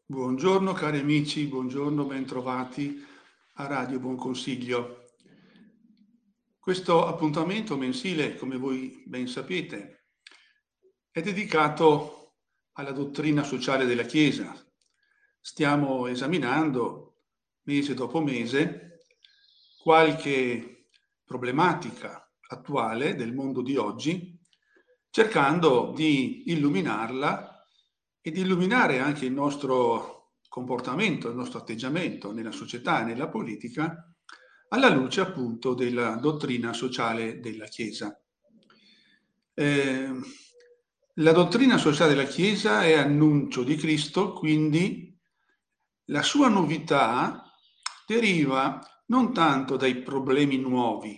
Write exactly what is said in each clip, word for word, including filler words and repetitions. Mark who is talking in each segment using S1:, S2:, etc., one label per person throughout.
S1: Buongiorno cari amici, buongiorno, bentrovati a Radio Buon Consiglio. Questo appuntamento mensile, come voi ben sapete, è dedicato alla dottrina sociale della Chiesa. Stiamo esaminando, mese dopo mese, qualche problematica attuale del mondo di oggi, cercando di illuminarla e di illuminare anche il nostro comportamento, il nostro atteggiamento nella società e nella politica alla luce appunto della dottrina sociale della Chiesa. Eh, la dottrina sociale della Chiesa è annuncio di Cristo, quindi la sua novità deriva non tanto dai problemi nuovi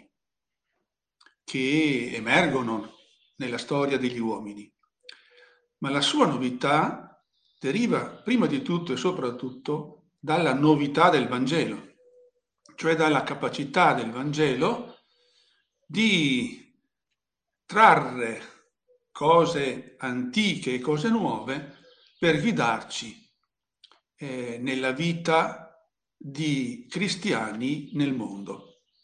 S1: che emergono nella storia degli uomini, ma la sua novità deriva prima di tutto e soprattutto dalla novità del Vangelo, cioè dalla capacità del Vangelo di trarre cose antiche e cose nuove per guidarci eh, nella vita di cristiani nel mondo.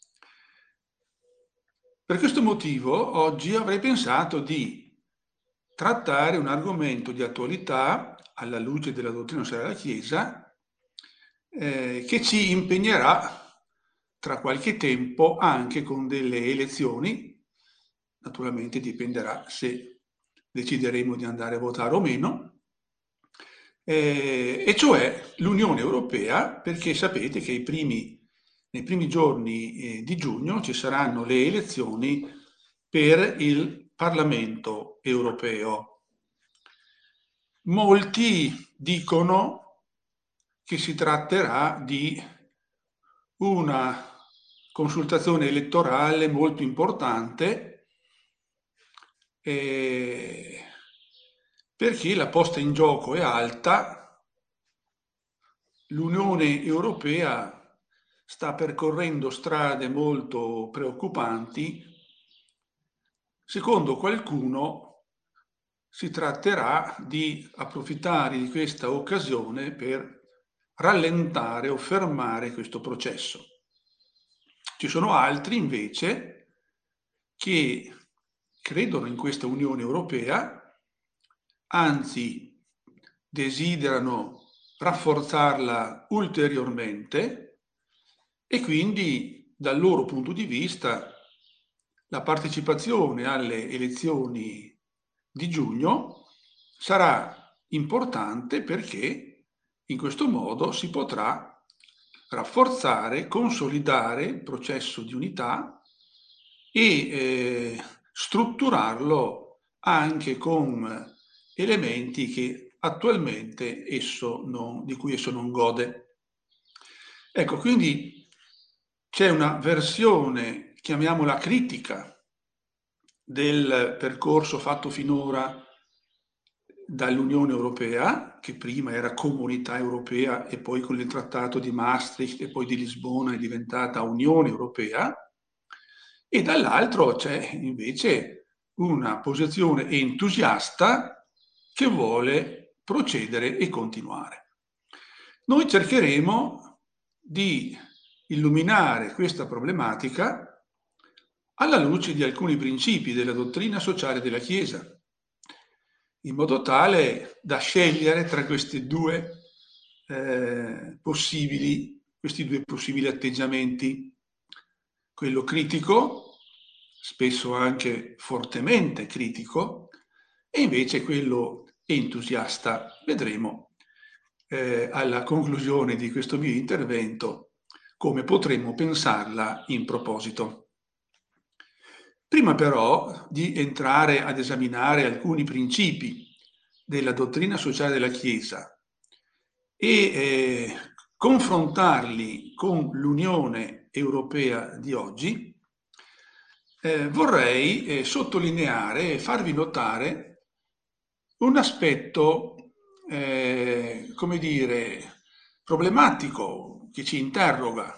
S1: Per questo motivo oggi avrei pensato di trattare un argomento di attualità alla luce della dottrina sociale della Chiesa eh, che ci impegnerà tra qualche tempo anche con delle elezioni. Naturalmente dipenderà se decideremo di andare a votare o meno, eh, e cioè l'Unione Europea, perché sapete che i primi, nei primi giorni eh, di giugno ci saranno le elezioni per il Parlamento europeo. Molti dicono che si tratterà di una consultazione elettorale molto importante eh, perché la posta in gioco è alta. L'Unione Europea sta percorrendo strade molto preoccupanti. Secondo qualcuno si tratterà di approfittare di questa occasione per rallentare o fermare questo processo. Ci sono altri invece che credono in questa Unione Europea, anzi desiderano rafforzarla ulteriormente e quindi dal loro punto di vista la partecipazione alle elezioni di giugno sarà importante perché in questo modo si potrà rafforzare, consolidare il processo di unità e eh, strutturarlo anche con elementi che attualmente esso non, di cui esso non gode. Ecco, quindi c'è una versione, chiamiamola critica, del percorso fatto finora dall'Unione Europea, che prima era Comunità Europea e poi con il Trattato di Maastricht e poi di Lisbona è diventata Unione Europea, e dall'altro c'è invece una posizione entusiasta che vuole procedere e continuare. Noi cercheremo di illuminare questa problematica alla luce di alcuni principi della dottrina sociale della Chiesa, in modo tale da scegliere tra questi due eh, possibili, questi due possibili atteggiamenti, quello critico, spesso anche fortemente critico, e invece quello entusiasta. Vedremo eh, alla conclusione di questo mio intervento come potremmo pensarla in proposito. Prima però di entrare ad esaminare alcuni principi della dottrina sociale della Chiesa e eh, confrontarli con l'Unione Europea di oggi, eh, vorrei eh, sottolineare e farvi notare un aspetto, eh, come dire, problematico che ci interroga,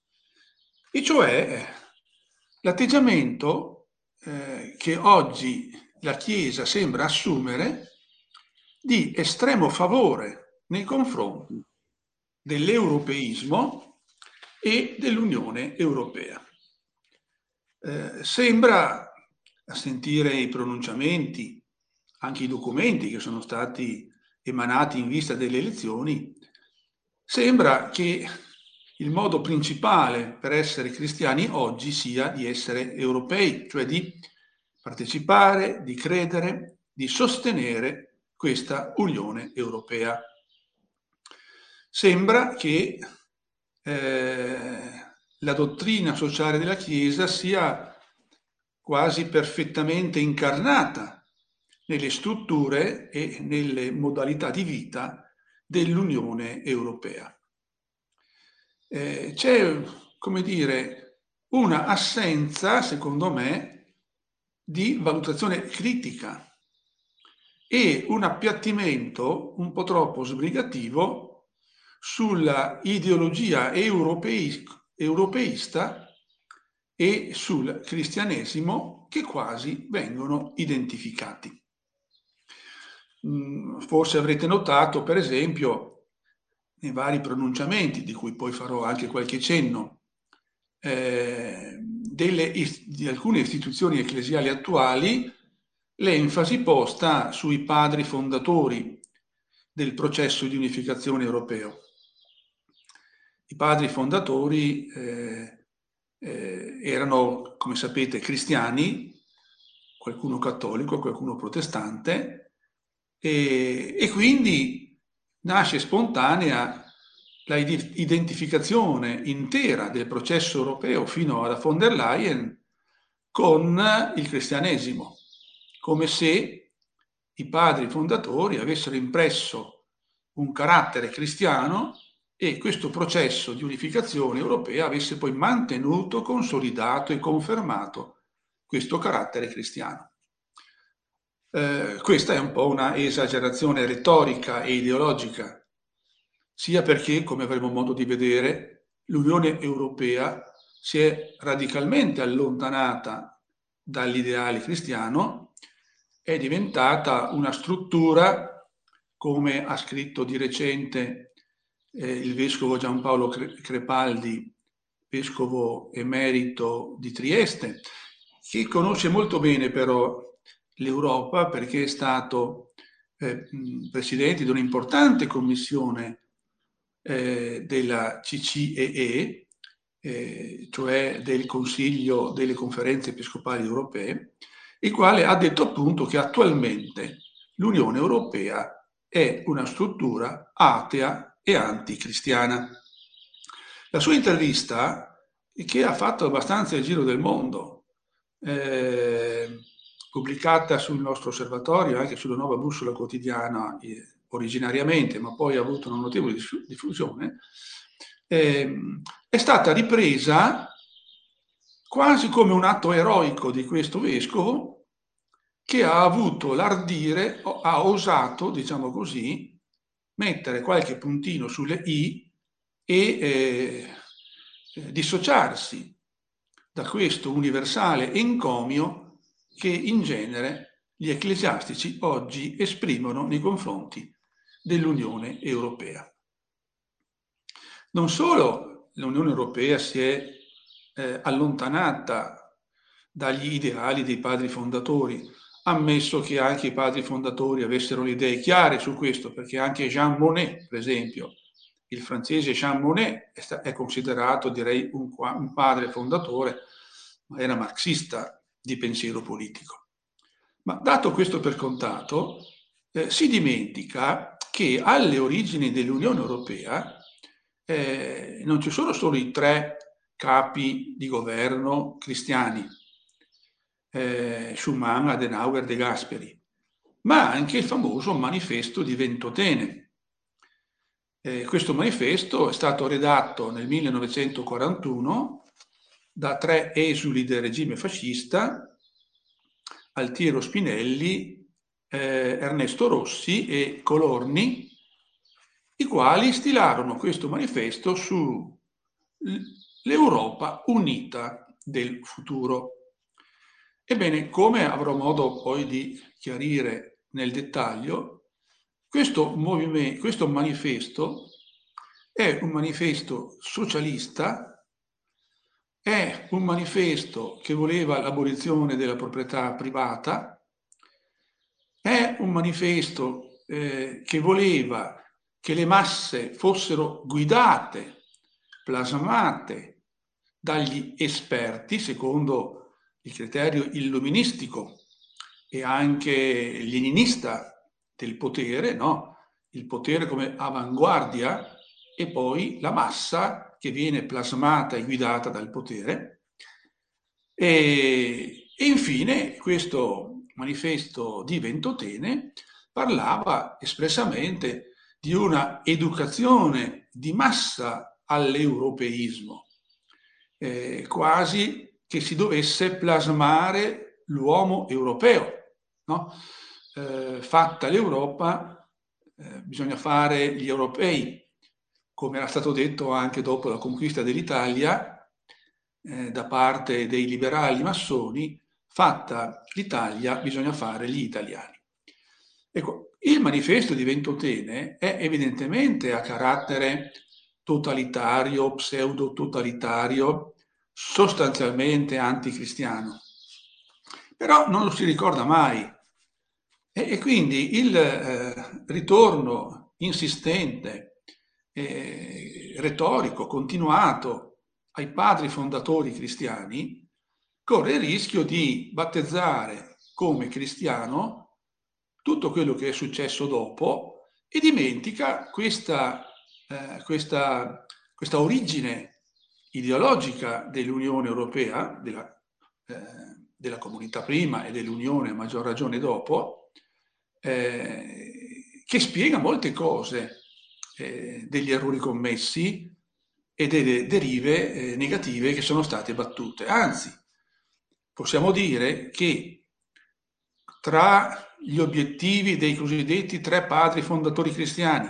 S1: e cioè l'atteggiamento eh, che oggi la Chiesa sembra assumere di estremo favore nei confronti dell'europeismo e dell'Unione Europea. Eh, sembra, a sentire i pronunciamenti, anche i documenti che sono stati emanati in vista delle elezioni, sembra che il modo principale per essere cristiani oggi sia di essere europei, cioè di partecipare, di credere, di sostenere questa Unione Europea. Sembra che eh, la dottrina sociale della Chiesa sia quasi perfettamente incarnata nelle strutture e nelle modalità di vita dell'Unione Europea. Eh, c'è, come dire, una assenza, secondo me, di valutazione critica e un appiattimento un po' troppo sbrigativo sulla ideologia europei, europeista e sul cristianesimo che quasi vengono identificati. Forse avrete notato, per esempio, nei vari pronunciamenti, di cui poi farò anche qualche cenno, eh, delle, di alcune istituzioni ecclesiali attuali, l'enfasi posta sui padri fondatori del processo di unificazione europeo. I padri fondatori eh, eh, erano, come sapete, cristiani, qualcuno cattolico, qualcuno protestante, e, e quindi nasce spontanea la identificazione intera del processo europeo fino alla von der Leyen con il cristianesimo, come se i padri fondatori avessero impresso un carattere cristiano e questo processo di unificazione europea avesse poi mantenuto, consolidato e confermato questo carattere cristiano. Eh, questa è un po' una esagerazione retorica e ideologica, sia perché, come avremo modo di vedere, l'Unione Europea si è radicalmente allontanata dall'ideale cristiano, è diventata una struttura, come ha scritto di recente eh, il vescovo Giampaolo Crepaldi, vescovo emerito di Trieste, che conosce molto bene però l'Europa perché è stato eh, presidente di un'importante commissione eh, della C C E E, eh, cioè del Consiglio delle Conferenze Episcopali Europee, il quale ha detto appunto che attualmente l'Unione Europea è una struttura atea e anticristiana. La sua intervista, che ha fatto abbastanza il giro del mondo, eh, pubblicata sul nostro osservatorio, anche sulla Nuova Bussola Quotidiana eh, originariamente, ma poi ha avuto una notevole diffusione, eh, è stata ripresa quasi come un atto eroico di questo vescovo che ha avuto l'ardire, ha osato, diciamo così, mettere qualche puntino sulle i e eh, dissociarsi da questo universale encomio che in genere gli ecclesiastici oggi esprimono nei confronti dell'Unione Europea. Non solo l'Unione Europea si è eh, allontanata dagli ideali dei padri fondatori, ammesso che anche i padri fondatori avessero le idee chiare su questo, perché anche Jean Monnet, per esempio, il francese Jean Monnet è, è considerato, direi, un, un padre fondatore, ma era marxista di pensiero politico. Ma dato questo per contato, eh, si dimentica che alle origini dell'Unione Europea eh, non ci sono solo i tre capi di governo cristiani, eh, Schuman, Adenauer, De Gasperi, ma anche il famoso manifesto di Ventotene. Eh, questo manifesto è stato redatto nel millenovecentoquarantuno da tre esuli del regime fascista, Altiero Spinelli, eh, Ernesto Rossi e Colorni, i quali stilarono questo manifesto sull'Europa unita del futuro. Ebbene, come avrò modo poi di chiarire nel dettaglio, questo movimento, questo manifesto è un manifesto socialista, è un manifesto che voleva l'abolizione della proprietà privata, è un manifesto eh, che voleva che le masse fossero guidate, plasmate dagli esperti secondo il criterio illuministico e anche leninista del potere, no? Il potere come avanguardia e poi la massa che viene plasmata e guidata dal potere. E, e infine questo manifesto di Ventotene parlava espressamente di una educazione di massa all'europeismo, eh, quasi che si dovesse plasmare l'uomo europeo, no? Eh, fatta l'Europa, eh, bisogna fare gli europei, come era stato detto anche dopo la conquista dell'Italia eh, da parte dei liberali massoni, fatta l'Italia bisogna fare gli italiani. Ecco, il manifesto di Ventotene è evidentemente a carattere totalitario, pseudo-totalitario, sostanzialmente anticristiano, però non lo si ricorda mai. E, e quindi il eh, ritorno insistente, eh, retorico, continuato ai padri fondatori cristiani corre il rischio di battezzare come cristiano tutto quello che è successo dopo e dimentica questa, eh, questa, questa origine ideologica dell'Unione Europea, della, eh, della comunità prima e dell'Unione a maggior ragione dopo, eh, che spiega molte cose eh, degli errori commessi e delle derive eh, negative che sono state battute. Anzi, possiamo dire che tra gli obiettivi dei cosiddetti tre padri fondatori cristiani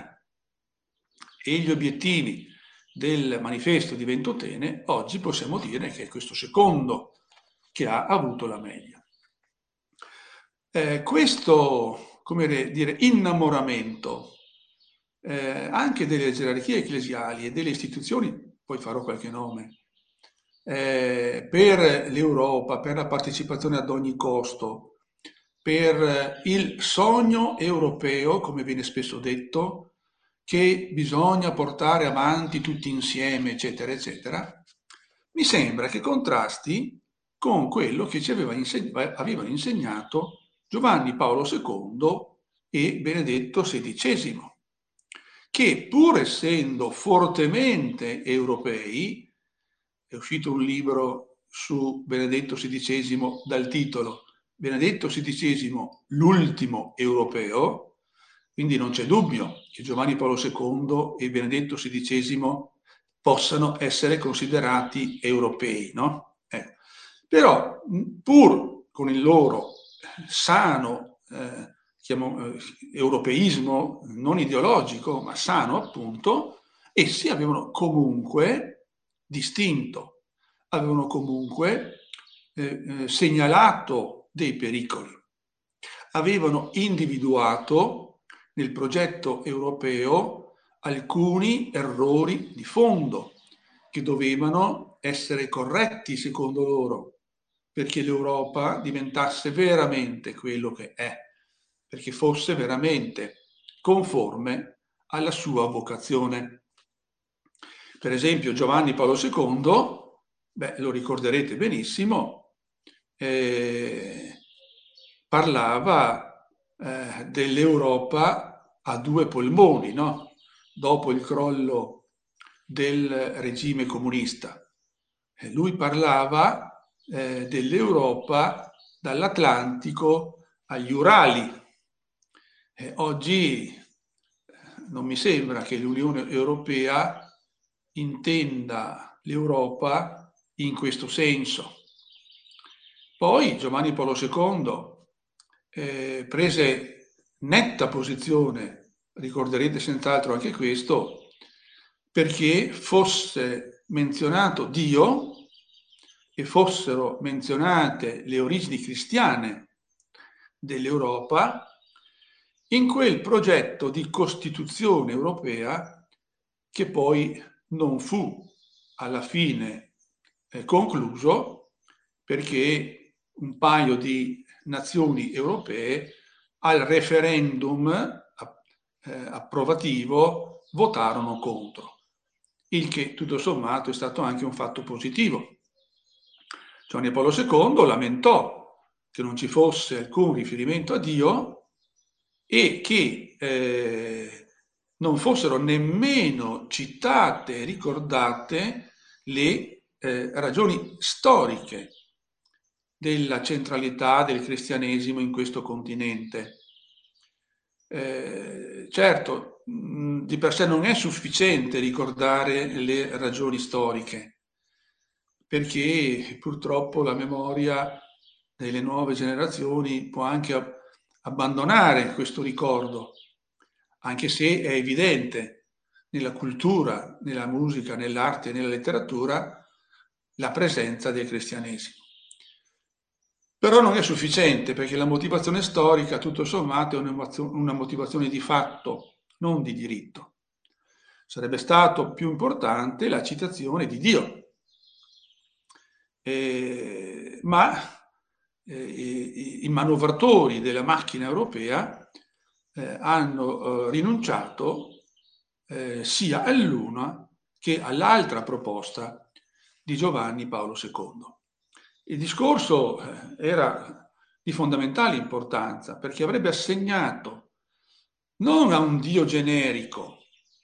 S1: e gli obiettivi del manifesto di Ventotene, oggi possiamo dire che è questo secondo che ha avuto la meglio. Eh, questo, come dire, innamoramento eh, anche delle gerarchie ecclesiali e delle istituzioni, poi farò qualche nome, eh, per l'Europa, per la partecipazione ad ogni costo, per il sogno europeo, come viene spesso detto, che bisogna portare avanti tutti insieme, eccetera, eccetera, mi sembra che contrasti con quello che ci aveva inseg- avevano insegnato Giovanni Paolo secondo e Benedetto sedicesimo, che pur essendo fortemente europei, è uscito un libro su Benedetto sedicesimo dal titolo Benedetto sedicesimo, l'ultimo europeo, quindi non c'è dubbio che Giovanni Paolo secondo e Benedetto sedicesimo possano essere considerati europei, no? Eh. Però pur con il loro sano eh, chiamo, eh, europeismo, non ideologico, ma sano appunto, essi avevano comunque distinto, avevano comunque eh, eh, segnalato dei pericoli, avevano individuato nel progetto europeo alcuni errori di fondo che dovevano essere corretti secondo loro perché l'Europa diventasse veramente quello che è, perché fosse veramente conforme alla sua vocazione. Per esempio Giovanni Paolo secondo, beh, lo ricorderete benissimo, eh, parlava eh, dell'Europa a due polmoni, no? Dopo il crollo del regime comunista. Eh, lui parlava eh, dell'Europa dall'Atlantico agli Urali. Eh, oggi non mi sembra che l'Unione Europea intenda l'Europa in questo senso. Poi Giovanni Paolo secondo eh, prese netta posizione, ricorderete senz'altro anche questo, perché fosse menzionato Dio e fossero menzionate le origini cristiane dell'Europa in quel progetto di Costituzione europea che poi non fu alla fine eh, concluso, perché un paio di nazioni europee al referendum eh, approvativo votarono contro, il che tutto sommato è stato anche un fatto positivo. Giovanni Paolo secondo lamentò che non ci fosse alcun riferimento a Dio e che eh, non fossero nemmeno citate e ricordate le eh, ragioni storiche della centralità del cristianesimo in questo continente. Eh, certo, mh, di per sé non è sufficiente ricordare le ragioni storiche, perché purtroppo la memoria delle nuove generazioni può anche abbandonare questo ricordo, anche se è evidente nella cultura, nella musica, nell'arte e nella letteratura la presenza del cristianesimo. Però non è sufficiente, perché la motivazione storica, tutto sommato, è una motivazione di fatto, non di diritto. Sarebbe stato più importante la citazione di Dio. Eh, ma eh, i, i manovratori della macchina europea eh, hanno eh, rinunciato eh, sia all'una che all'altra proposta di Giovanni Paolo secondo. Il discorso eh, era di fondamentale importanza, perché avrebbe assegnato non a un Dio generico,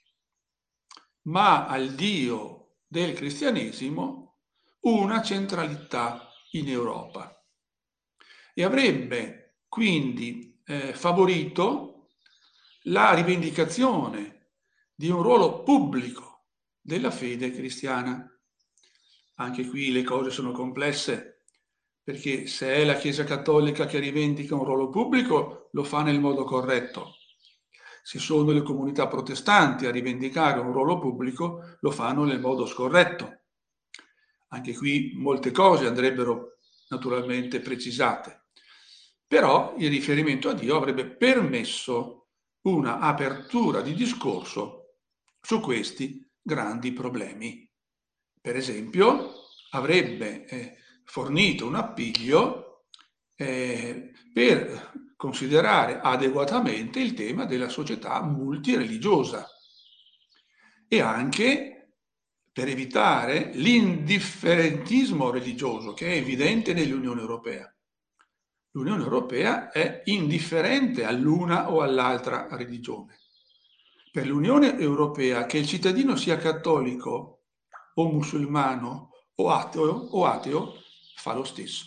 S1: ma al Dio del cristianesimo una centralità in Europa e avrebbe quindi eh, favorito la rivendicazione di un ruolo pubblico della fede cristiana. Anche qui le cose sono complesse, perché se è la Chiesa Cattolica che rivendica un ruolo pubblico, lo fa nel modo corretto. Se sono le comunità protestanti a rivendicare un ruolo pubblico, lo fanno nel modo scorretto. Anche qui molte cose andrebbero naturalmente precisate. Però il riferimento a Dio avrebbe permesso una apertura di discorso su questi grandi problemi. Per esempio, avrebbe eh, fornito un appiglio eh, per considerare adeguatamente il tema della società multireligiosa e anche per evitare l'indifferentismo religioso che è evidente nell'Unione Europea. L'Unione Europea è indifferente all'una o all'altra religione. Per l'Unione Europea, che il cittadino sia cattolico o musulmano o ateo, o ateo fa lo stesso.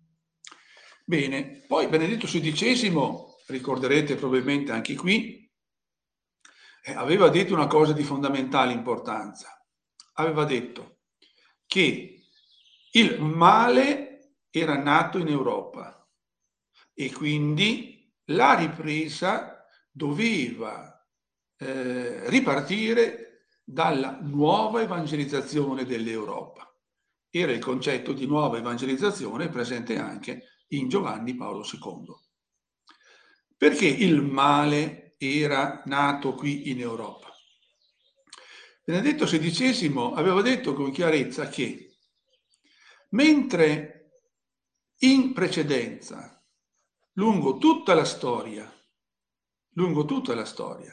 S1: Bene, poi Benedetto sedicesimo, ricorderete probabilmente anche qui, eh, aveva detto una cosa di fondamentale importanza. Aveva detto che il male era nato in Europa e quindi la ripresa doveva eh, ripartire dalla nuova evangelizzazione dell'Europa. Era il concetto di nuova evangelizzazione presente anche in Giovanni Paolo secondo. Perché il male era nato qui in Europa? Benedetto sedicesimo aveva detto con chiarezza che mentre in precedenza, lungo tutta la storia, lungo tutta la storia,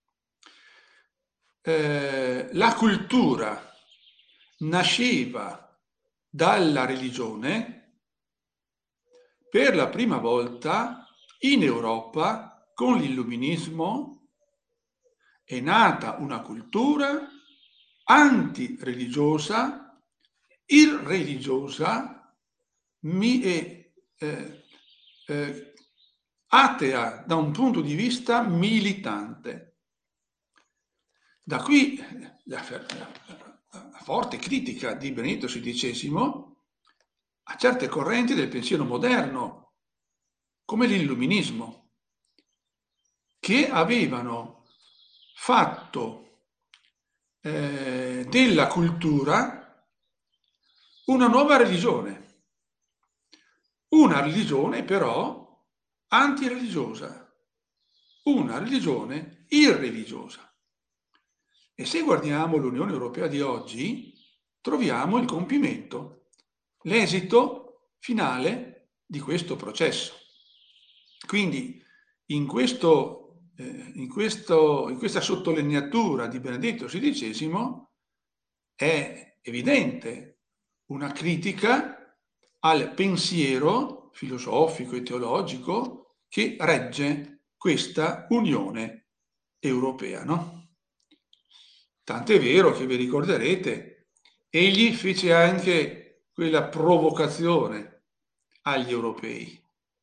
S1: eh, la cultura nasceva dalla religione, per la prima volta in Europa con l'illuminismo è nata una cultura antireligiosa, irreligiosa, mi è, eh, eh, atea da un punto di vista militante. Da qui la, la, la forte critica di Benedetto sedicesimo a certe correnti del pensiero moderno, come l'illuminismo, che avevano fatto eh, della cultura una nuova religione, una religione però antireligiosa, una religione irreligiosa. E se guardiamo l'Unione Europea di oggi, troviamo il compimento, l'esito finale di questo processo. Quindi in, questo, eh, in, questo, in questa sottolineatura di Benedetto sedicesimo è evidente una critica al pensiero filosofico e teologico che regge questa Unione Europea, no? Tant'è vero che vi ricorderete, egli fece anche quella provocazione agli europei.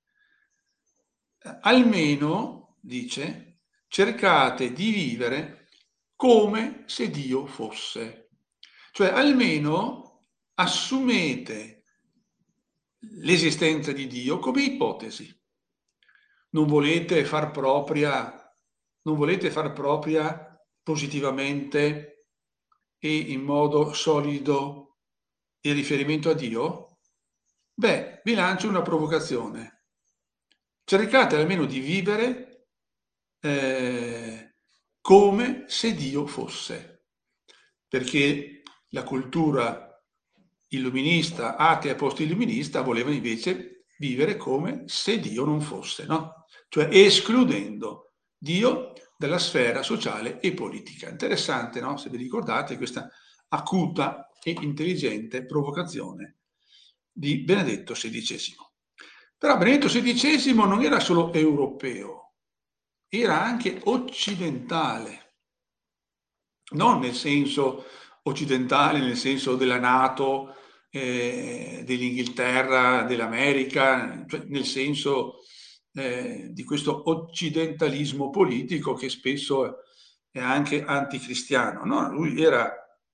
S1: Almeno, dice, cercate di vivere come se Dio fosse. Cioè, almeno assumete l'esistenza di Dio come ipotesi. Non volete far propria, non volete far propria positivamente e in modo solido il riferimento a Dio? Beh, vi lancio una provocazione. Cercate almeno di vivere eh, come se Dio fosse, perché la cultura illuminista, atea e post-illuminista voleva invece vivere come se Dio non fosse, no? Cioè escludendo Dio dalla sfera sociale e politica. Interessante, no? Se vi ricordate questa acuta e intelligente provocazione di Benedetto sedicesimo. Però Benedetto sedicesimo non era solo europeo, era anche occidentale, non nel senso occidentale, nel senso della NATO, eh, dell'Inghilterra, dell'America, cioè nel senso eh, di questo occidentalismo politico che spesso è anche anticristiano. No? Lui era,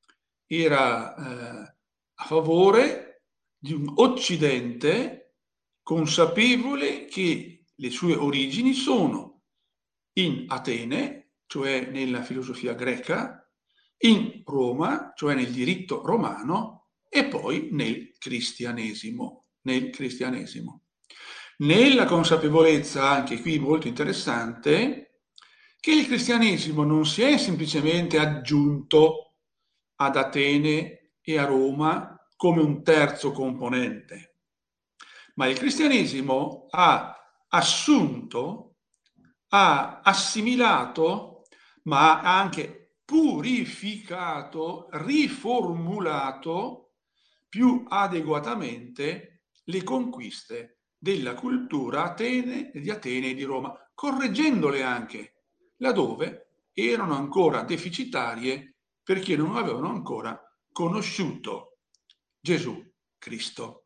S1: era eh, a favore di un Occidente consapevole che le sue origini sono in Atene, cioè nella filosofia greca, in Roma, cioè nel diritto romano, e poi nel cristianesimo. Nel cristianesimo. Nella consapevolezza, anche qui molto interessante, che il cristianesimo non si è semplicemente aggiunto ad Atene e a Roma come un terzo componente, ma il cristianesimo ha assunto, ha assimilato, ma ha anche purificato, riformulato più adeguatamente le conquiste della cultura Atene, di Atene e di Roma, correggendole anche laddove erano ancora deficitarie perché non avevano ancora conosciuto Gesù Cristo.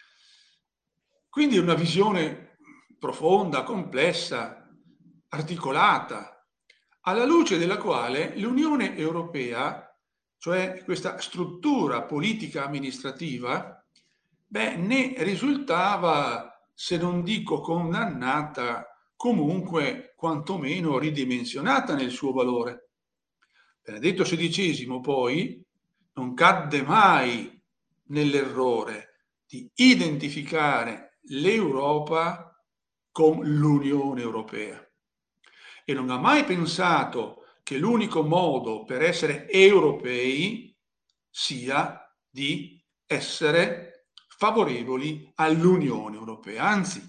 S1: Quindi una visione profonda, complessa, articolata, alla luce della quale l'Unione Europea, cioè questa struttura politica amministrativa, beh, ne risultava, se non dico condannata, comunque quantomeno ridimensionata nel suo valore. Benedetto sedicesimo poi non cadde mai nell'errore di identificare l'Europa con l'Unione Europea e non ha mai pensato che l'unico modo per essere europei sia di essere favorevoli all'Unione Europea. Anzi,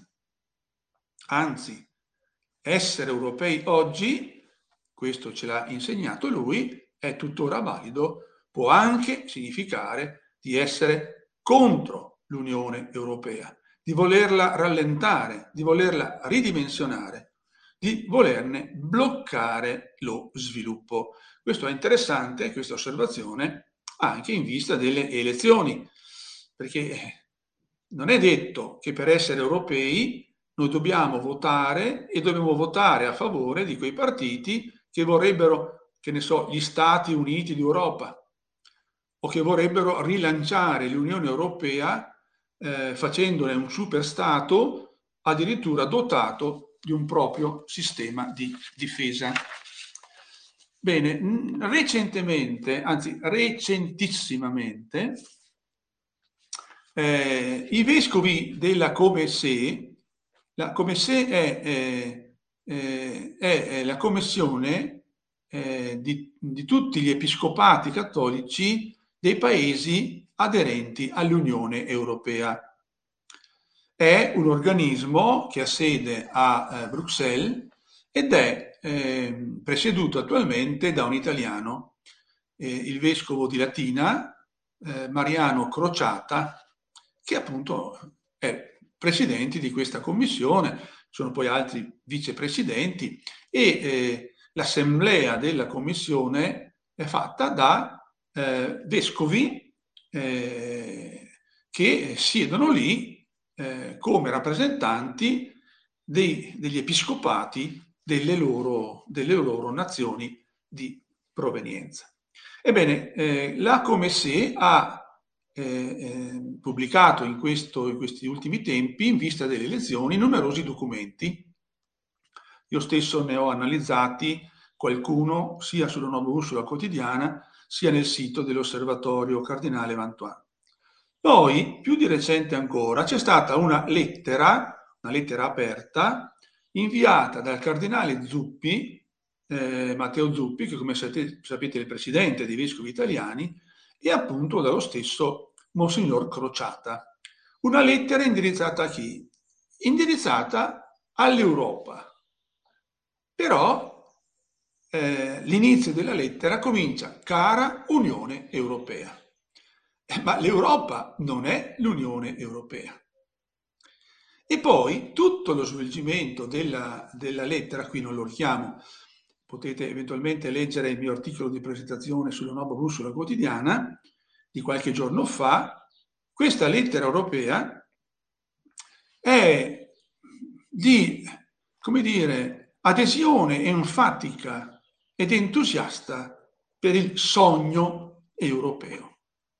S1: anzi, essere europei oggi, questo ce l'ha insegnato lui, è tuttora valido, può anche significare di essere contro l'Unione Europea, di volerla rallentare, di volerla ridimensionare, di volerne bloccare lo sviluppo. Questo è interessante, questa osservazione, anche in vista delle elezioni, perché non è detto che per essere europei noi dobbiamo votare e dobbiamo votare a favore di quei partiti che vorrebbero, che ne so, gli Stati Uniti d'Europa o che vorrebbero rilanciare l'Unione Europea eh, facendone un superstato addirittura dotato di un proprio sistema di difesa. Bene, recentemente, anzi recentissimamente, eh, i vescovi della Comessè, la Comessè è eh, eh, è la commissione eh, di, di tutti gli episcopati cattolici dei paesi aderenti all'Unione Europea. È un organismo che ha sede a eh, Bruxelles ed è eh, presieduto attualmente da un italiano, eh, il vescovo di Latina, eh, Mariano Crociata, che appunto è presidente di questa commissione. Sono poi altri vicepresidenti e eh, l'assemblea della commissione è fatta da eh, vescovi eh, che siedono lì eh, come rappresentanti dei, degli episcopati delle loro, delle loro nazioni di provenienza. Ebbene, eh, la Comesse ha eh, eh, pubblicato in, questo, in questi ultimi tempi, in vista delle elezioni, numerosi documenti. Io stesso ne ho analizzati qualcuno sia sulla Nuova Bussola Quotidiana sia nel sito dell'Osservatorio Cardinale Vantuan. Poi, più di recente ancora, c'è stata una lettera, una lettera aperta, inviata dal cardinale Zuppi, eh, Matteo Zuppi, che come sapete, sapete è il presidente dei vescovi italiani, e appunto dallo stesso Monsignor Crociata. Una lettera indirizzata a chi? Indirizzata all'Europa. Però eh, l'inizio della lettera comincia: cara Unione Europea. Eh, ma l'Europa non è l'Unione Europea. E poi tutto lo svolgimento della, della lettera, qui non lo richiamo, potete eventualmente leggere il mio articolo di presentazione sulla Nuova Bussola Quotidiana di qualche giorno fa. Questa lettera europea è di, come dire, adesione enfatica ed entusiasta per il sogno europeo,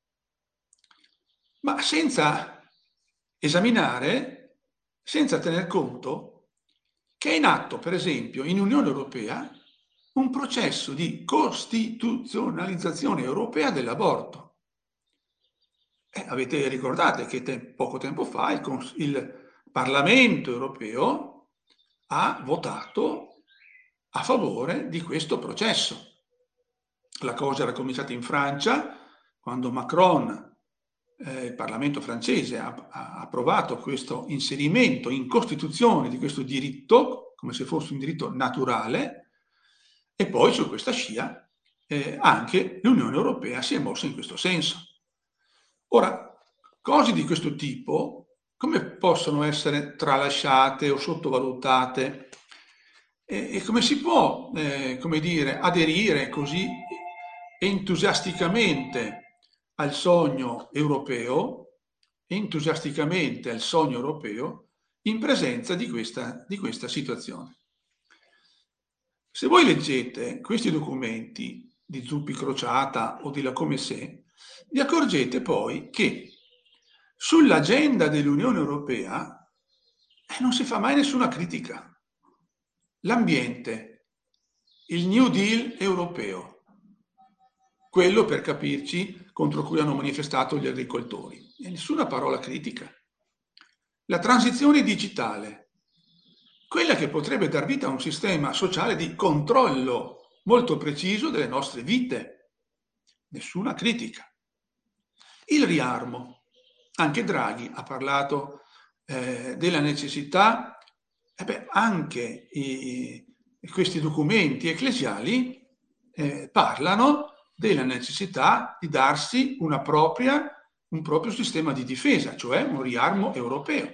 S1: ma senza esaminare, senza tener conto che è in atto, per esempio, in Unione Europea un processo di costituzionalizzazione europea dell'aborto. Eh, avete ricordato che te, poco tempo fa il, il Parlamento europeo ha votato a favore di questo processo. La cosa era cominciata in Francia, quando Macron, eh, il Parlamento francese, ha, ha approvato questo inserimento in Costituzione di questo diritto, come se fosse un diritto naturale, e poi su questa scia eh, anche l'Unione Europea si è mossa in questo senso. Ora, cose di questo tipo come possono essere tralasciate o sottovalutate? E, e come si può, eh, come dire, aderire così entusiasticamente al sogno europeo, entusiasticamente al sogno europeo, in presenza di questa, di questa situazione? Se voi leggete questi documenti di Zuppi Crociata o di La Comesse, vi accorgete poi che sull'agenda dell'Unione Europea eh, non si fa mai nessuna critica. L'ambiente, il New Deal europeo, quello, per capirci, contro cui hanno manifestato gli agricoltori, e nessuna parola critica. La transizione digitale, quella che potrebbe dar vita a un sistema sociale di controllo molto preciso delle nostre vite, nessuna critica. Il riarmo, anche Draghi ha parlato eh, della necessità, eh beh, anche i, questi documenti ecclesiali eh, parlano della necessità di darsi una propria, un proprio sistema di difesa, cioè un riarmo europeo.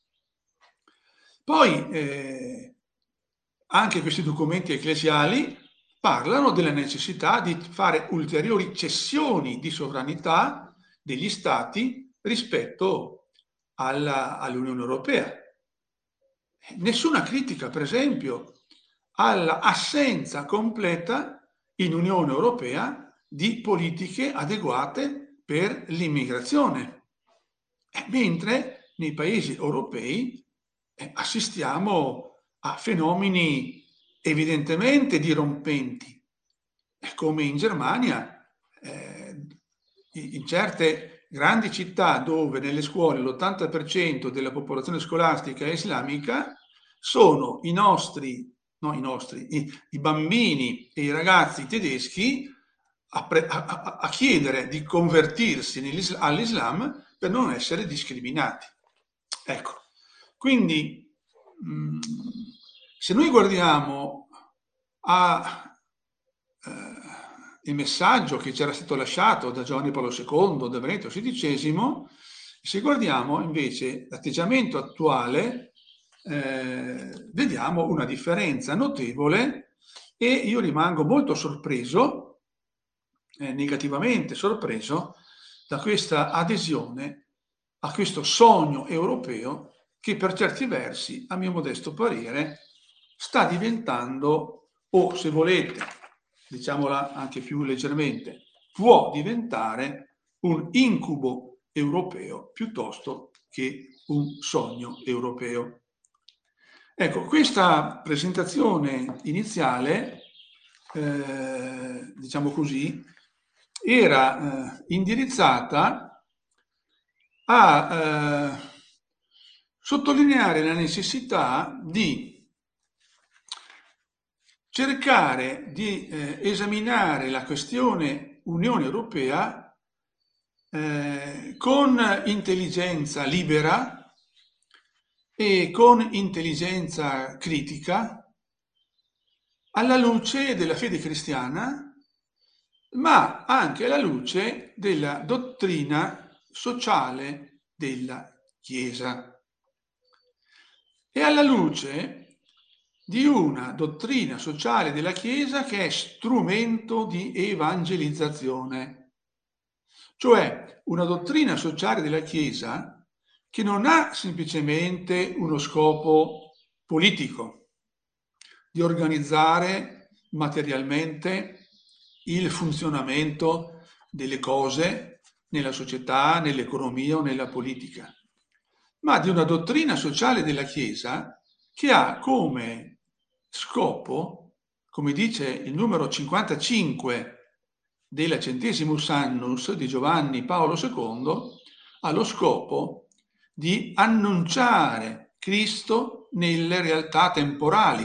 S1: Poi eh, anche questi documenti ecclesiali parlano della necessità di fare ulteriori cessioni di sovranità degli stati rispetto alla, all'Unione Europea. Nessuna critica, per esempio, all'assenza completa in Unione Europea di politiche adeguate per l'immigrazione, mentre nei paesi europei eh, assistiamo a fenomeni evidentemente dirompenti, come in Germania, eh, in certe grandi città dove nelle scuole l'ottanta per cento della popolazione scolastica è islamica, sono i nostri no, i nostri, i, i bambini e i ragazzi tedeschi a, pre, a, a chiedere di convertirsi all'Islam per non essere discriminati. Ecco, quindi mh, se noi guardiamo a eh, il messaggio che c'era stato lasciato da Giovanni Paolo secondo, da Benedetto sedicesimo, se guardiamo invece l'atteggiamento attuale, eh, vediamo una differenza notevole e io rimango molto sorpreso, eh, negativamente sorpreso, da questa adesione a questo sogno europeo che per certi versi, a mio modesto parere, sta diventando, o se volete, diciamola anche più leggermente, può diventare un incubo europeo piuttosto che un sogno europeo. Ecco, questa presentazione iniziale, eh, diciamo così, era eh, indirizzata a eh, sottolineare la necessità di cercare di eh, esaminare la questione Unione Europea eh, con intelligenza libera e con intelligenza critica alla luce della fede cristiana, ma anche alla luce della dottrina sociale della Chiesa e alla luce di una dottrina sociale della Chiesa che è strumento di evangelizzazione, cioè una dottrina sociale della Chiesa che non ha semplicemente uno scopo politico di organizzare materialmente il funzionamento delle cose nella società, nell'economia o nella politica, ma di una dottrina sociale della Chiesa che ha come scopo, come dice il numero cinquantacinque della Centesimus Annus di Giovanni Paolo secondo, ha lo scopo di annunciare Cristo nelle realtà temporali.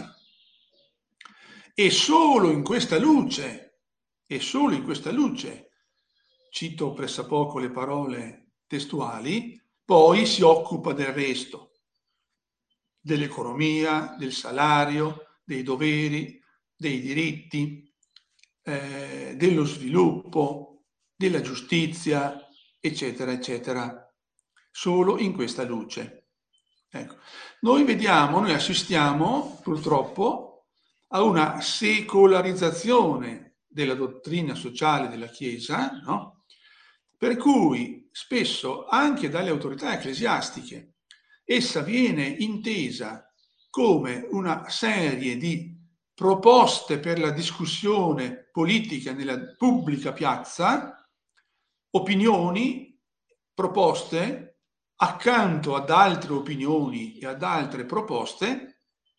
S1: E solo in questa luce, e solo in questa luce, cito pressappoco le parole testuali, poi si occupa del resto, dell'economia, del salario, dei doveri, dei diritti, eh, dello sviluppo, della giustizia, eccetera, eccetera. Solo in questa luce. Ecco. Noi vediamo, noi assistiamo purtroppo a una secolarizzazione della dottrina sociale della Chiesa, no? Per cui spesso anche dalle autorità ecclesiastiche essa viene intesa come una serie di proposte per la discussione politica nella pubblica piazza, opinioni, proposte accanto ad altre opinioni e ad altre proposte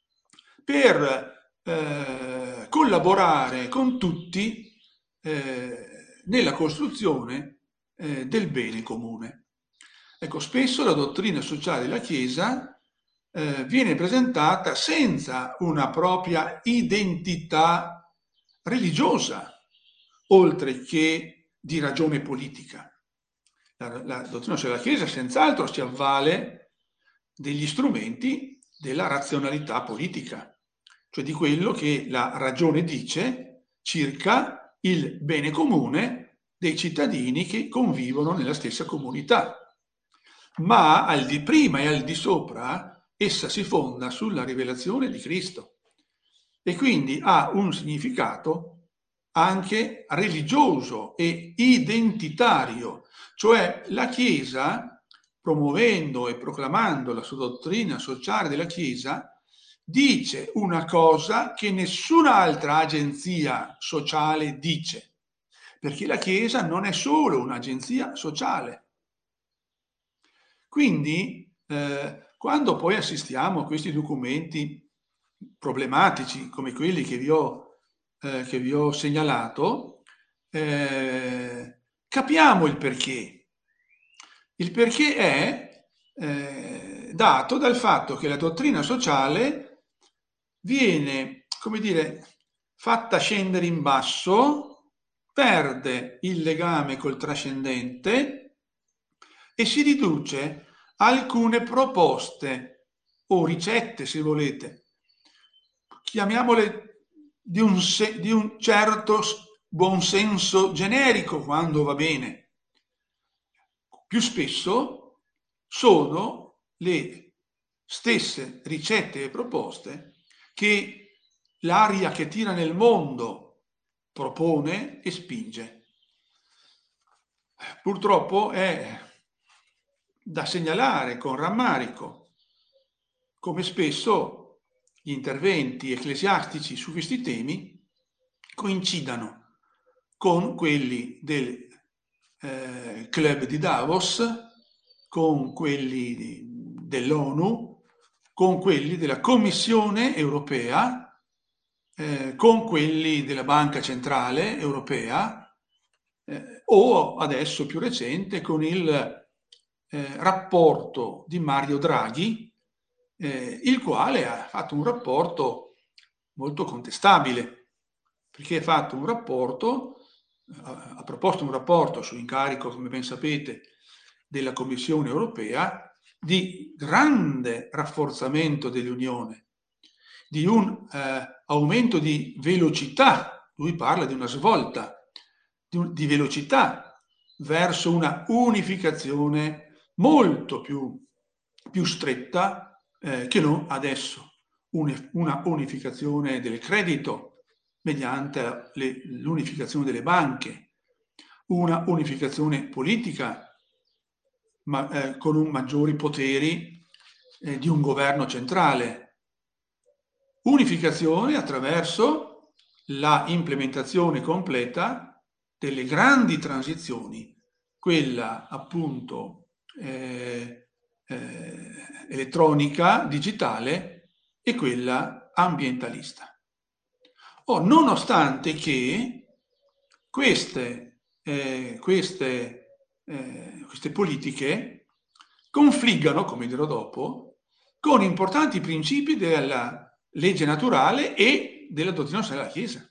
S1: per eh, collaborare con tutti eh, nella costruzione eh, del bene comune. Ecco, spesso la dottrina sociale della Chiesa eh, viene presentata senza una propria identità religiosa, oltre che di ragione politica. La, la dottrina sociale della Chiesa senz'altro si avvale degli strumenti della razionalità politica, cioè di quello che la ragione dice circa il bene comune dei cittadini che convivono nella stessa comunità. Ma al di prima e al di sopra essa si fonda sulla rivelazione di Cristo e quindi ha un significato anche religioso e identitario, cioè la Chiesa, promuovendo e proclamando la sua dottrina sociale della Chiesa, dice una cosa che nessun'altra agenzia sociale dice, perché la Chiesa non è solo un'agenzia sociale. Quindi, eh, quando poi assistiamo a questi documenti problematici come quelli che vi ho, eh, che vi ho segnalato, eh, capiamo il perché. Il perché è eh, dato dal fatto che la dottrina sociale viene come dire, fatta scendere in basso, perde il legame col trascendente e si riduce a alcune proposte o ricette, se volete, chiamiamole di un, di un certo buonsenso generico quando va bene. Più spesso sono le stesse ricette e proposte che l'aria che tira nel mondo propone e spinge. Purtroppo è da segnalare con rammarico come spesso gli interventi ecclesiastici su questi temi coincidano con quelli del eh, club di Davos, con quelli dell'ONU, con quelli della Commissione europea, eh, con quelli della Banca Centrale Europea eh, o adesso più recente con il eh, rapporto di Mario Draghi, eh, il quale ha fatto un rapporto molto contestabile, perché ha fatto un rapporto, ha proposto un rapporto su incarico, come ben sapete, della Commissione europea di grande rafforzamento dell'Unione, di un eh, aumento di velocità, lui parla di una svolta, di, un, di velocità verso una unificazione molto più, più stretta eh, che non adesso, una unificazione del credito mediante l'unificazione delle banche, una unificazione politica ma, eh, con un maggiori poteri eh, di un governo centrale, unificazione attraverso la implementazione completa delle grandi transizioni, quella appunto eh, eh, elettronica, digitale e quella ambientalista. Oh, nonostante che queste, eh, queste, eh, queste politiche confliggano, come dirò dopo, con importanti principi della legge naturale e della dottrina sociale della Chiesa.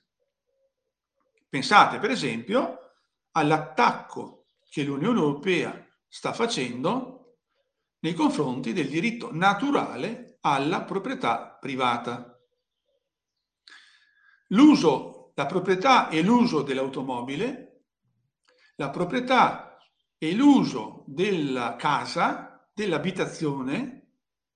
S1: Pensate, per esempio, all'attacco che l'Unione Europea sta facendo nei confronti del diritto naturale alla proprietà privata. L'uso, la proprietà e l'uso dell'automobile, la proprietà e l'uso della casa, dell'abitazione,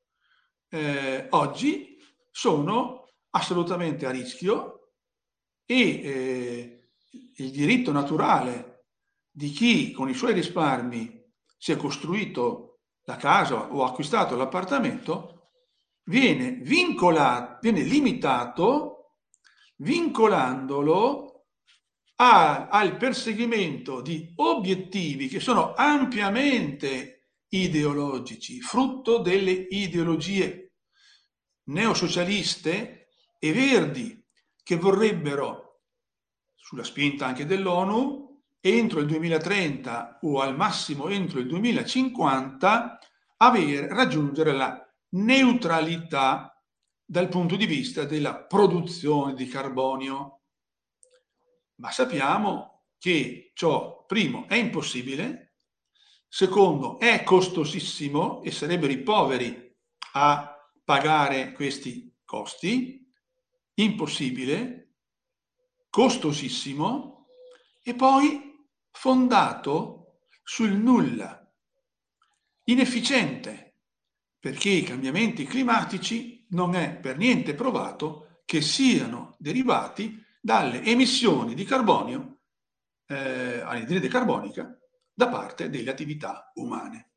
S1: eh, oggi sono assolutamente a rischio e eh, il diritto naturale di chi con i suoi risparmi si è costruito la casa o ha acquistato l'appartamento viene vincolato, viene limitato vincolandolo a, al perseguimento di obiettivi che sono ampiamente ideologici, frutto delle ideologie neosocialiste e verdi che vorrebbero, sulla spinta anche dell'ONU, entro il duemilatrenta o al massimo entro il duemilacinquanta aver, raggiungere la neutralità dal punto di vista della produzione di carbonio. Ma sappiamo che ciò, primo, è impossibile, secondo, è costosissimo e sarebbero i poveri a pagare questi costi, impossibile, costosissimo e poi fondato sul nulla, inefficiente, perché i cambiamenti climatici non è per niente provato che siano derivati dalle emissioni di carbonio, eh, anidride carbonica, da parte delle attività umane.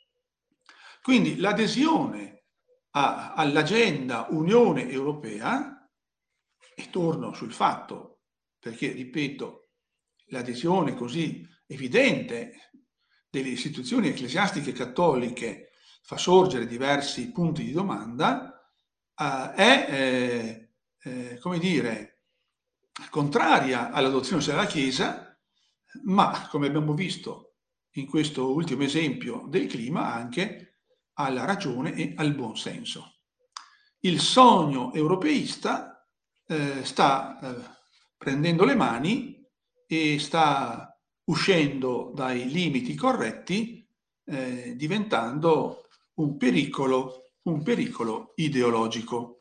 S1: Quindi l'adesione all'agenda Unione Europea, e torno sul fatto, perché ripeto, l'adesione così evidente delle istituzioni ecclesiastiche cattoliche fa sorgere diversi punti di domanda, eh, è, eh, eh, come dire, contraria alla dottrina della Chiesa, ma, come abbiamo visto in questo ultimo esempio del clima, anche alla ragione e al buon senso. Il sogno europeista eh, sta eh, prendendo le mani e sta uscendo dai limiti corretti, eh, diventando un pericolo, un pericolo ideologico.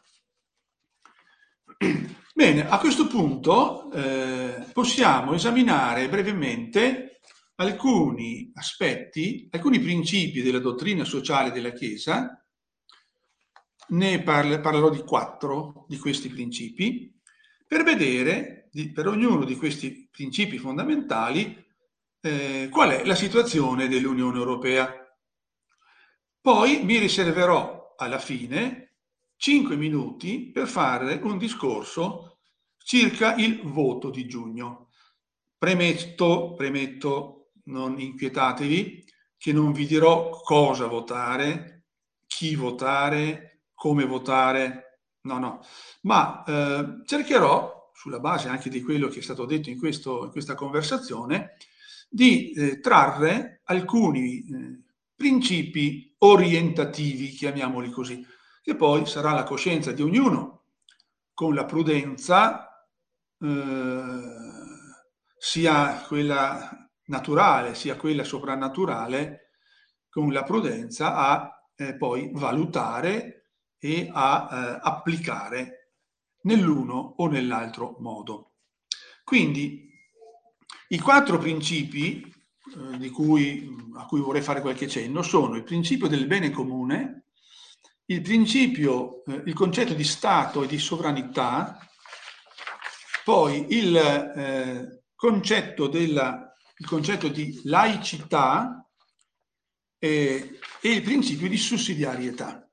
S1: Bene, a questo punto eh, possiamo esaminare brevemente alcuni aspetti, alcuni principi della dottrina sociale della Chiesa. Ne parle, parlerò di quattro di questi principi per vedere di, per ognuno di questi principi fondamentali eh, qual è la situazione dell'Unione Europea. Poi mi riserverò alla fine cinque minuti per fare un discorso circa il voto di giugno. Premetto, premetto, non inquietatevi, che non vi dirò cosa votare, chi votare, come votare, no, no, ma eh, cercherò, sulla base anche di quello che è stato detto in, questo, in questa conversazione, di eh, trarre alcuni eh, principi orientativi, chiamiamoli così, che poi sarà la coscienza di ognuno, con la prudenza, eh, sia quella naturale, sia quella soprannaturale, con la prudenza a eh, poi valutare e a eh, applicare nell'uno o nell'altro modo. Quindi i quattro principi eh, di cui, a cui vorrei fare qualche cenno sono il principio del bene comune, il principio, eh, il concetto di Stato e di sovranità, poi il, eh, concetto, della, il concetto di laicità eh, e il principio di sussidiarietà.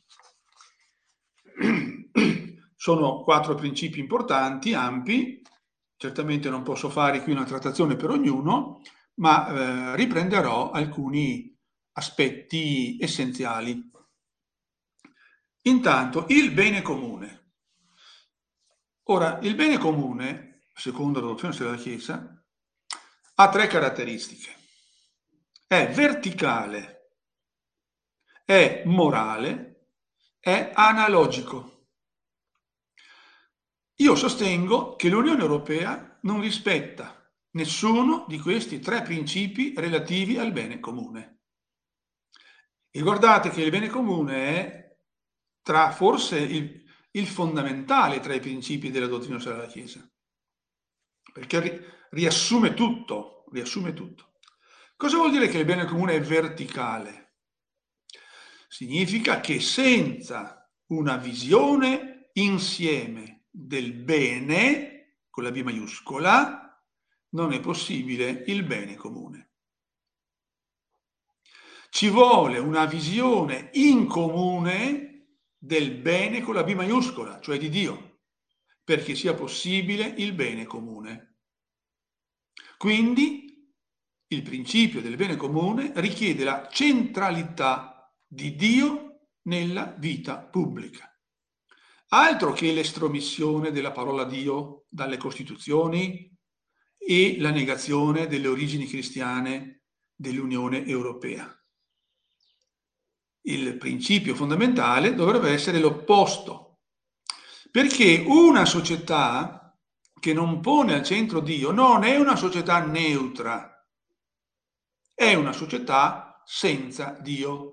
S1: Sono quattro principi importanti, ampi, certamente non posso fare qui una trattazione per ognuno, ma eh, riprenderò alcuni aspetti essenziali. Intanto, il bene comune. Ora, il bene comune, secondo la dottrina della Chiesa, ha tre caratteristiche. È verticale, è morale, è analogico. Io sostengo che l'Unione Europea non rispetta nessuno di questi tre principi relativi al bene comune. Ricordate che il bene comune è tra forse il, il fondamentale tra i principi della dottrina della Chiesa, perché ri, riassume tutto, riassume tutto. Cosa vuol dire che il bene comune è verticale? Significa che senza una visione insieme del bene, con la B maiuscola, non è possibile il bene comune. Ci vuole una visione in comune del bene con la B maiuscola, cioè di Dio, perché sia possibile il bene comune. Quindi il principio del bene comune richiede la centralità di Dio nella vita pubblica. Altro che l'estromissione della parola Dio dalle Costituzioni e la negazione delle origini cristiane dell'Unione Europea. Il principio fondamentale dovrebbe essere l'opposto, perché una società che non pone al centro Dio non è una società neutra, è una società senza Dio.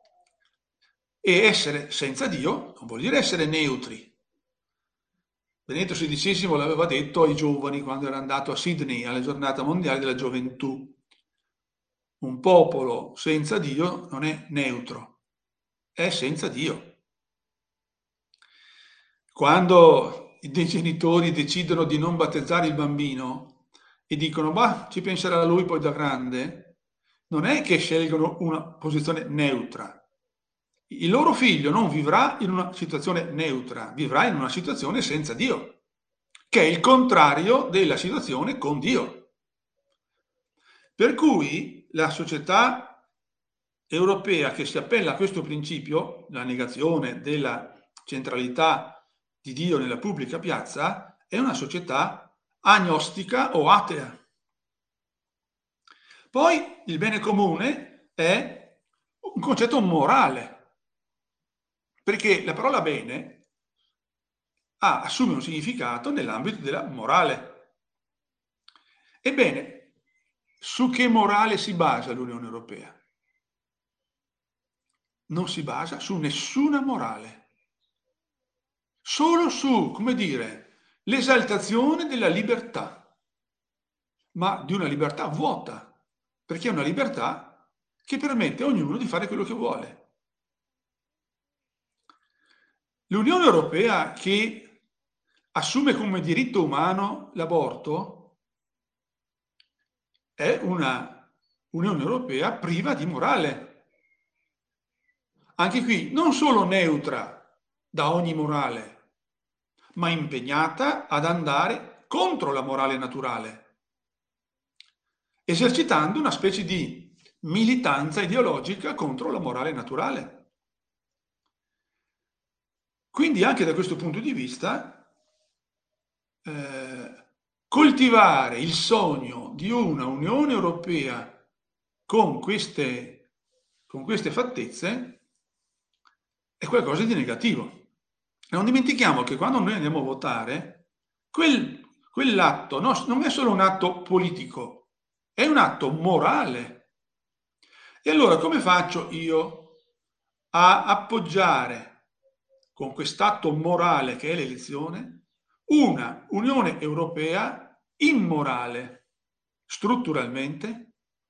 S1: E essere senza Dio non vuol dire essere neutri. Benedetto sedicesimo l'aveva detto ai giovani quando era andato a Sydney alla giornata mondiale della gioventù. Un popolo senza Dio non è neutro, è senza Dio. Quando dei genitori decidono di non battezzare il bambino e dicono ma ci penserà lui poi da grande, non è che scelgono una posizione neutra. Il loro figlio non vivrà in una situazione neutra, vivrà in una situazione senza Dio, che è il contrario della situazione con Dio. Per cui la società europea che si appella a questo principio, la negazione della centralità di Dio nella pubblica piazza, è una società agnostica o atea. Poi il bene comune è un concetto morale, perché la parola bene ha, assume un significato nell'ambito della morale. Ebbene, su che morale si basa l'Unione Europea? Non si basa su nessuna morale, solo su, come dire, l'esaltazione della libertà, ma di una libertà vuota, perché è una libertà che permette a ognuno di fare quello che vuole. L'Unione Europea, che assume come diritto umano l'aborto, è una Unione Europea priva di morale. Anche qui non solo neutra da ogni morale, ma impegnata ad andare contro la morale naturale, esercitando una specie di militanza ideologica contro la morale naturale. Quindi anche da questo punto di vista eh, coltivare il sogno di una Unione Europea con queste, con queste fattezze è qualcosa di negativo. Non dimentichiamo che quando noi andiamo a votare, quel, quell'atto no, non è solo un atto politico, è un atto morale. E allora come faccio io a appoggiare con quest'atto morale che è l'elezione una Unione Europea immorale strutturalmente?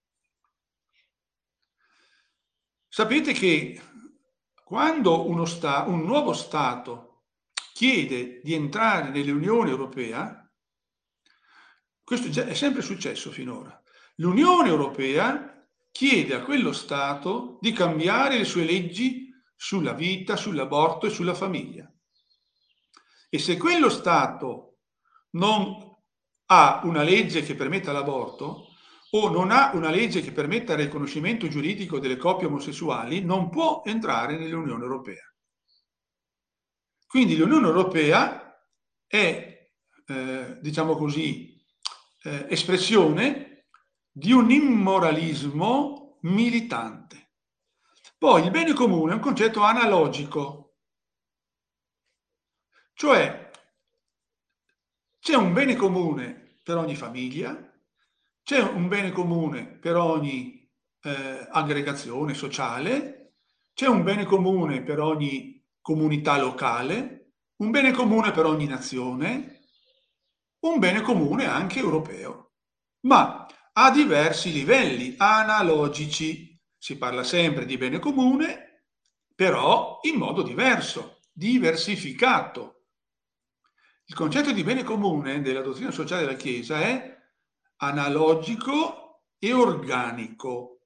S1: Sapete che quando uno sta, un nuovo Stato chiede di entrare nell'Unione Europea, questo già è sempre successo finora, l'Unione Europea chiede a quello Stato di cambiare le sue leggi sulla vita, sull'aborto e sulla famiglia. E se quello Stato non ha una legge che permetta l'aborto, o non ha una legge che permetta il riconoscimento giuridico delle coppie omosessuali, non può entrare nell'Unione Europea. Quindi l'Unione Europea è, eh, diciamo così, eh, espressione di un immoralismo militante. Poi il bene comune è un concetto analogico, cioè c'è un bene comune per ogni famiglia, c'è un bene comune per ogni eh, aggregazione sociale, c'è un bene comune per ogni comunità locale, un bene comune per ogni nazione, un bene comune anche europeo, ma a diversi livelli analogici. Si parla sempre di bene comune, però in modo diverso, diversificato. Il concetto di bene comune della dottrina sociale della Chiesa è analogico e organico.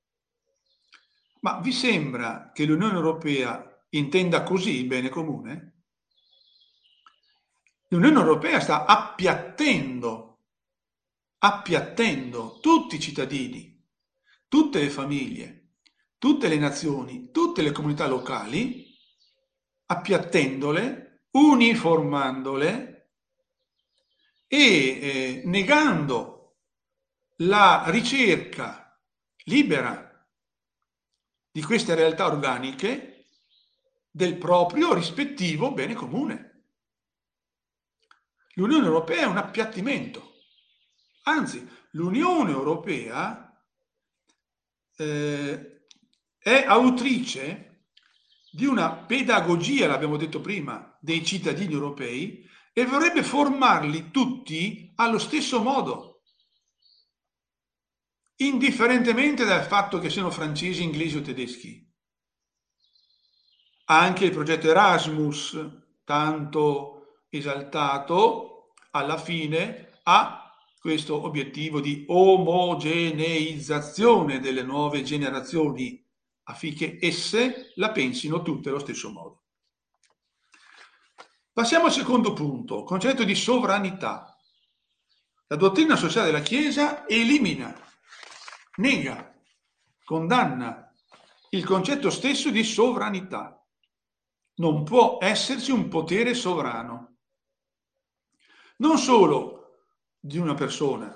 S1: Ma vi sembra che l'Unione Europea intenda così il bene comune? L'Unione Europea sta appiattendo, appiattendo tutti i cittadini, tutte le famiglie, tutte le nazioni, tutte le comunità locali, appiattendole, uniformandole e eh, negando la ricerca libera di queste realtà organiche del proprio rispettivo bene comune. L'Unione Europea è un appiattimento, anzi l'Unione Europea eh, è autrice di una pedagogia, l'abbiamo detto prima, dei cittadini europei e vorrebbe formarli tutti allo stesso modo, indifferentemente dal fatto che siano francesi, inglesi o tedeschi. Anche il progetto Erasmus, tanto esaltato, alla fine ha questo obiettivo di omogeneizzazione delle nuove generazioni affinché esse la pensino tutte allo stesso modo. Passiamo al secondo punto, concetto di sovranità. La dottrina sociale della Chiesa elimina, nega, condanna il concetto stesso di sovranità. Non può esserci un potere sovrano, non solo di una persona,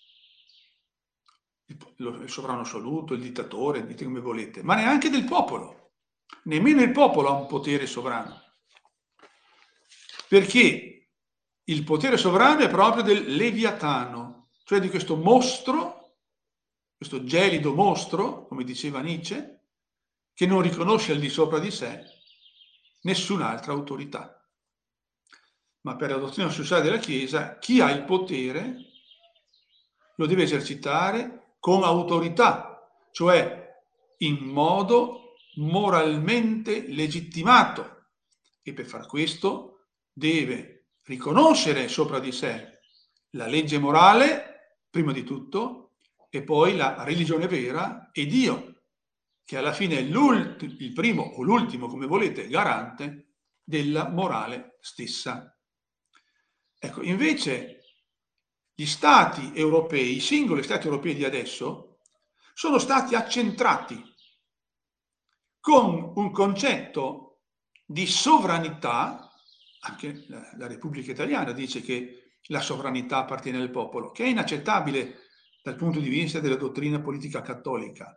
S1: il sovrano assoluto, il dittatore, dite come volete, ma neanche del popolo. Nemmeno il popolo ha un potere sovrano. perché il potere sovrano è proprio del Leviatano, cioè di questo mostro, questo gelido mostro, come diceva Nietzsche, che non riconosce al di sopra di sé nessun'altra autorità. Ma per la dottrina sociale della Chiesa, chi ha il potere lo deve esercitare con autorità, cioè in modo moralmente legittimato, e per far questo deve riconoscere sopra di sé la legge morale, prima di tutto, e poi la religione vera e Dio, che alla fine è il primo o l'ultimo, come volete, garante della morale stessa. Ecco, invece gli stati europei, i singoli stati europei di adesso, sono stati accentrati con un concetto di sovranità. Anche la, la Repubblica Italiana dice che la sovranità appartiene al popolo, che è inaccettabile dal punto di vista della dottrina politica cattolica.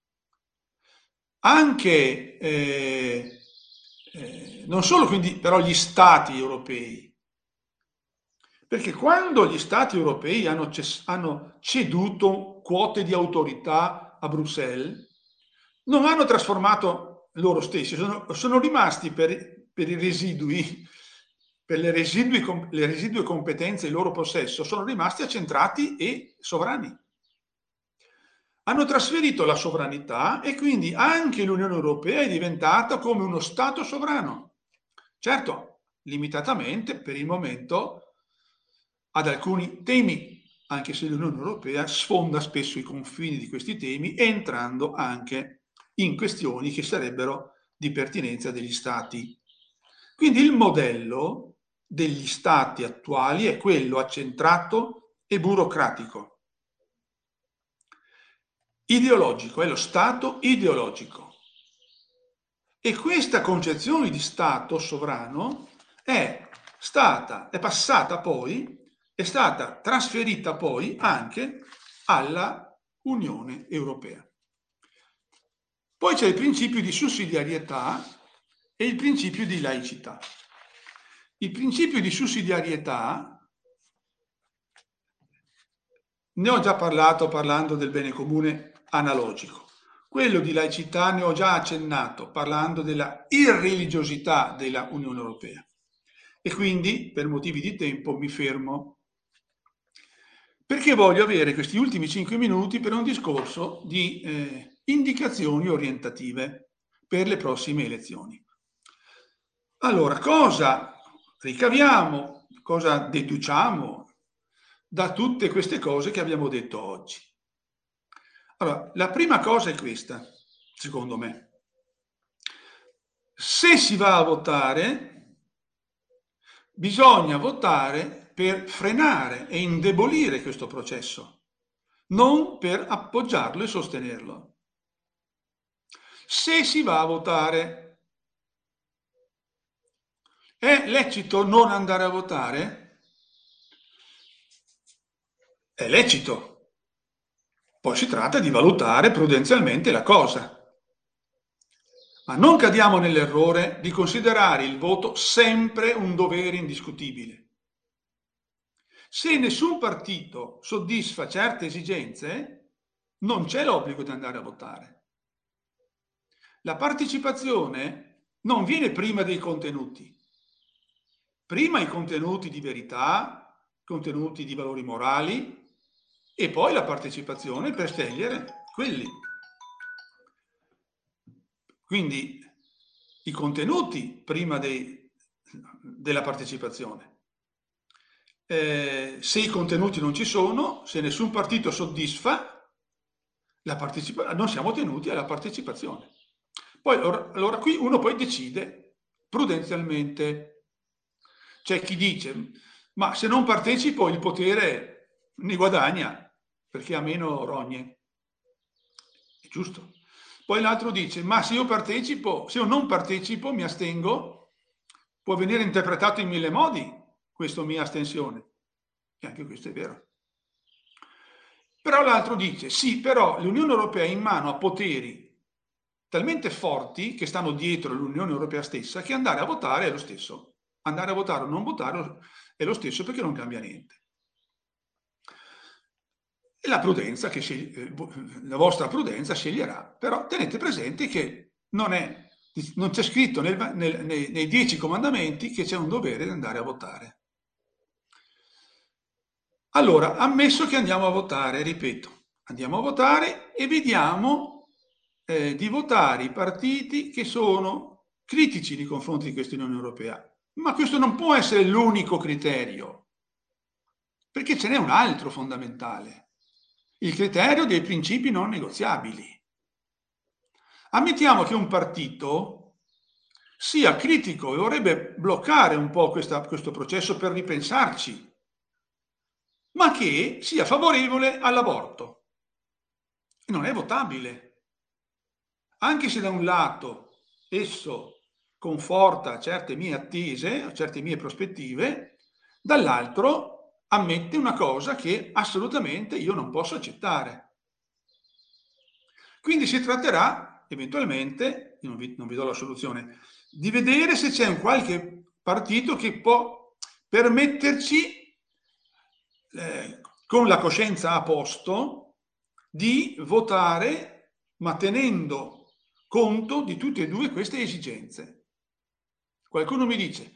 S1: Anche, eh, eh, non solo quindi però gli stati europei, perché quando gli stati europei hanno, hanno ceduto quote di autorità a Bruxelles, non hanno trasformato loro stessi, sono, sono rimasti per, per i residui, per le residui, le residue competenze in loro possesso, sono rimasti accentrati e sovrani. Hanno trasferito la sovranità e quindi anche l'Unione Europea è diventata come uno Stato sovrano. Certo, limitatamente per il momento ad alcuni temi, anche se l'Unione Europea sfonda spesso i confini di questi temi, entrando anche in questioni che sarebbero di pertinenza degli Stati. Quindi il modello degli Stati attuali è quello accentrato e burocratico. Ideologico, è lo Stato ideologico. E questa concezione di Stato sovrano è stata, è passata poi, è stata trasferita poi anche alla Unione Europea. Poi c'è il principio di sussidiarietà e il principio di laicità. Il principio di sussidiarietà ne ho già parlato parlando del bene comune analogico. Quello di laicità ne ho già accennato parlando della irreligiosità della Unione Europea. E quindi, per motivi di tempo, mi fermo. Perché voglio avere questi ultimi cinque minuti per un discorso di eh, indicazioni orientative per le prossime elezioni. Allora, cosa ricaviamo, cosa deduciamo da tutte queste cose che abbiamo detto oggi? Allora, la prima cosa è questa, secondo me. Se si va a votare, bisogna votare per frenare e indebolire questo processo, non per appoggiarlo e sostenerlo. Se si va a votare, è lecito non andare a votare? È lecito. Poi si tratta di valutare prudenzialmente la cosa. Ma non cadiamo nell'errore di considerare il voto sempre un dovere indiscutibile. Se nessun partito soddisfa certe esigenze, non c'è l'obbligo di andare a votare. La partecipazione non viene prima dei contenuti. Prima i contenuti di verità, contenuti di valori morali, e poi la partecipazione per scegliere quelli. Quindi i contenuti prima dei, della partecipazione. Eh, se i contenuti non ci sono, se nessun partito soddisfa, la partecipa- non siamo tenuti alla partecipazione. Poi allora qui uno poi decide prudenzialmente. C'è chi dice, ma se non partecipo il potere ne guadagna perché ha meno rogne. È giusto. Poi l'altro dice, ma se io partecipo, se io non partecipo, mi astengo, può venire interpretato in mille modi questa mia astensione. E anche questo è vero. Però l'altro dice, sì, però l'Unione Europea è in mano a poteri talmente forti che stanno dietro l'Unione Europea stessa che andare a votare è lo stesso. andare a votare o non votare è lo stesso, perché non cambia niente. E la prudenza, che sceglie, la vostra prudenza sceglierà, però tenete presente che non è, non c'è scritto nel, nel, nei, nei dieci comandamenti che c'è un dovere di andare a votare. Allora, ammesso che andiamo a votare, ripeto, andiamo a votare e vediamo eh, di votare i partiti che sono critici nei confronti di questa Unione Europea. Ma questo non può essere l'unico criterio, perché ce n'è un altro fondamentale, il criterio dei principi non negoziabili. Ammettiamo che un partito sia critico e vorrebbe bloccare un po' questa, questo processo per ripensarci, ma che sia favorevole all'aborto. Non è votabile. Anche se da un lato esso conforta certe mie attese, certe mie prospettive, dall'altro ammette una cosa che assolutamente io non posso accettare. Quindi si tratterà eventualmente, non vi, non vi do la soluzione, di vedere se c'è un qualche partito che può permetterci, eh, con la coscienza a posto, di votare, ma tenendo conto di tutte e due queste esigenze. Qualcuno mi dice,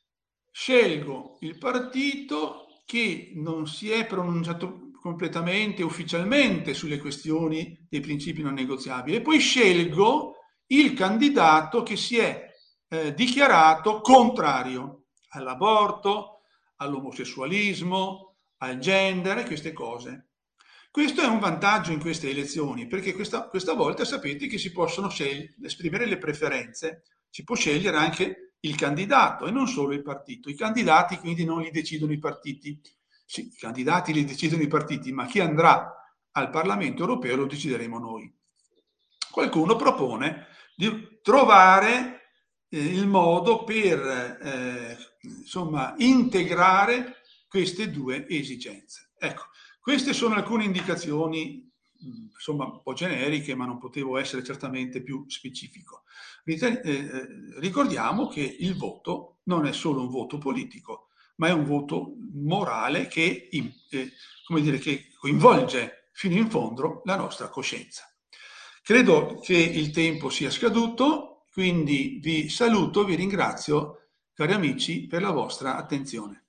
S1: scelgo il partito che non si è pronunciato completamente, ufficialmente, sulle questioni dei principi non negoziabili, e poi scelgo il candidato che si è eh, dichiarato contrario all'aborto, all'omosessualismo, al gender e queste cose. Questo è un vantaggio in queste elezioni, perché questa, questa volta sapete che si possono esprimere le preferenze, si può scegliere anche il candidato e non solo il partito. I candidati quindi non li decidono i partiti, sì, i candidati li decidono i partiti, ma chi andrà al Parlamento europeo lo decideremo noi. Qualcuno propone di trovare eh, il modo per eh, insomma, integrare queste due esigenze. Ecco, queste sono alcune indicazioni, insomma, un po' generiche, ma non potevo essere certamente più specifico. Ricordiamo che il voto non è solo un voto politico, ma è un voto morale che, eh, come dire, che coinvolge fino in fondo la nostra coscienza. Credo che il tempo sia scaduto, quindi vi saluto, vi ringrazio, cari amici, per la vostra attenzione.